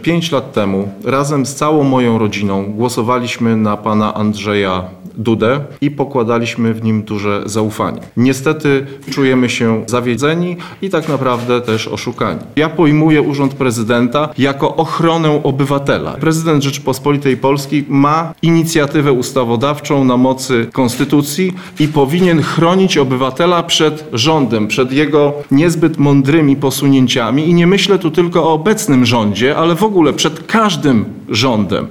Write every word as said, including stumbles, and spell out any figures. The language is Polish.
pięć lat temu razem z całą moją rodziną głosowaliśmy na pana Andrzeja Dudę i pokładaliśmy w nim duże zaufanie. Niestety czujemy się zawiedzeni i tak naprawdę też oszukani. Ja pojmuję urząd prezydenta jako ochronę obywatela. Prezydent Rzeczypospolitej Polskiej ma inicjatywę ustawodawczą na mocy konstytucji i powinien chronić obywatela przed rządem, przed jego niezbyt mądrymi posunięciami i nie myślę tu tylko o obecnym rządzie, ale w ogóle przed każdym rządem.